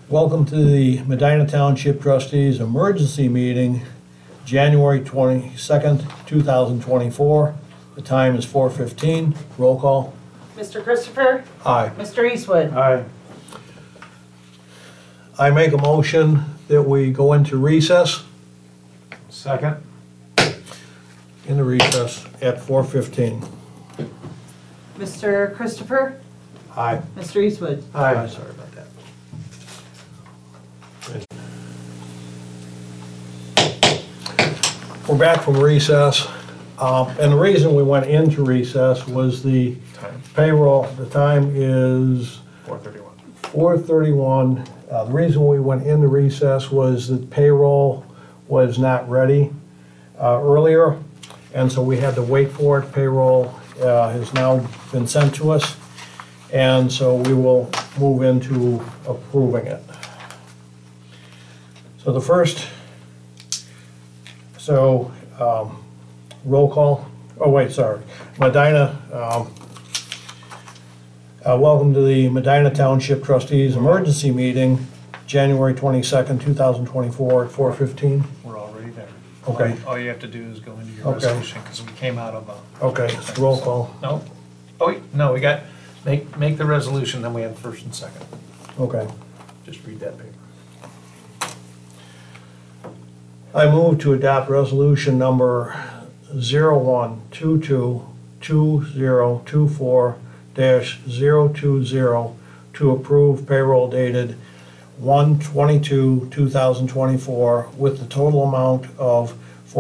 Welcome to the Medina Township Trustees Emergency Meeting, January 22nd, 2024. The time is 4:15. Roll call. Mr. Christopher? Aye. Mr. Eastwood? Aye. I make a motion that we go into recess, Second. into recess at 4:15. Mr. Christopher? Aye. Mr. Eastwood? Aye. Sorry about that. We're back from recess, and the reason we went into recess was the payroll. The time is 4:31. 4:31. The reason we went into recess was that payroll was not ready earlier, and so we had to wait for it. Payroll has now been sent to us, and so we will move into approving it. So the first, roll call. Oh, wait, sorry. Medina, welcome to the Medina Township Trustees Emergency Meeting, January 22nd, 2024 at 4:15. We're already there. Okay. All you have to do is go into your Okay. resolution, because we came out of a... Okay, it's roll call. No? Oh, wait, no, we got, make the resolution, then we have first and second. Okay. Just read that paper. I move to adopt resolution number 01222024-020 to approve payroll dated 1/22/2024 with the total amount of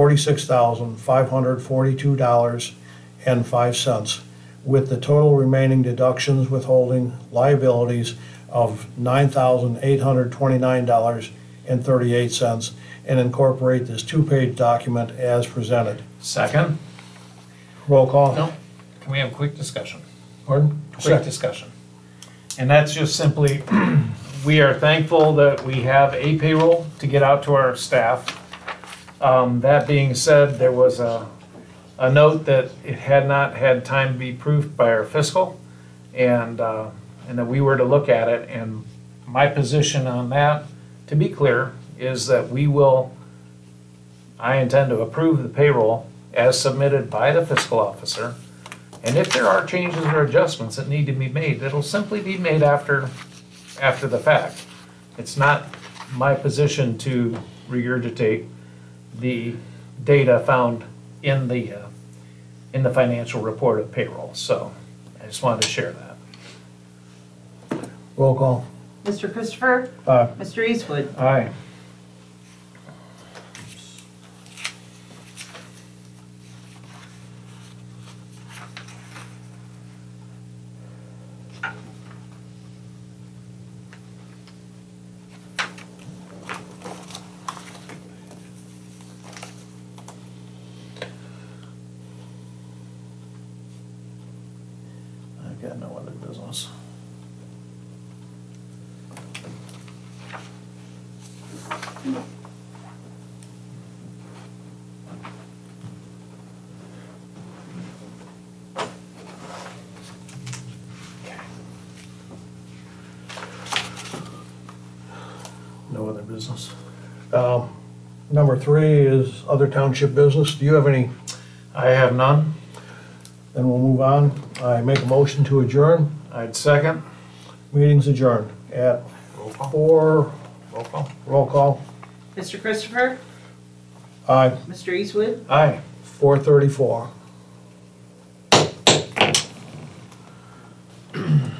$46,542.05, with the total remaining deductions, withholding liabilities of $9,829.38, and incorporate this two-page document as presented. Second? Roll call. No. Can we have a quick discussion? Pardon? Quick discussion. And that's just simply, we are thankful that we have a payroll to get out to our staff. That being said, there was a note that it had not had time to be proofed by our fiscal, and that we were to look at it. And my position on that, to be clear, is that I intend to approve the payroll as submitted by the fiscal officer. And if there are changes or adjustments that need to be made, it'll simply be made after the fact. It's not my position to regurgitate the data found in the financial report of payroll. So I just wanted to share that. Roll call. Mr. Christopher? Aye. Mr. Eastwood? Aye. I've got no other business. No other business. Number 3 is other township business. Do you have any? I have none. Then we'll move on. I make a motion to adjourn. I'd second. Meeting's adjourned at Roll call. 4. Roll call. Roll call. Mr. Christopher? Aye. Mr. Eastwood? Aye. 4:34.